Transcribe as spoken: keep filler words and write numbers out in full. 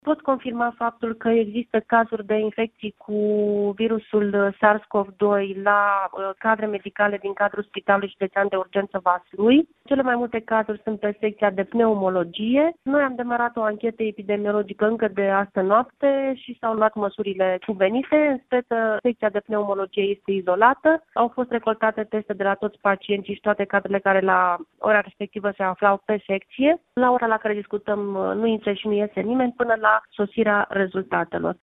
Pot confirma faptul că există cazuri de infecții cu virusul SARS-CoV doi la uh, cadre medicale din cadrul Spitalului Județean de Urgență Vaslui. Cele mai multe cazuri sunt pe secția de pneumologie. Noi am demarat o anchetă epidemiologică încă de astă noapte și s-au luat măsurile cuvenite. În speță, secția de pneumologie este izolată. Au fost recoltate teste de la toți pacienții și toate cadrele care la ora respectivă se aflau pe secție. La ora la care discutăm nu intră și nu iese nimeni până la sosirea rezultatelor.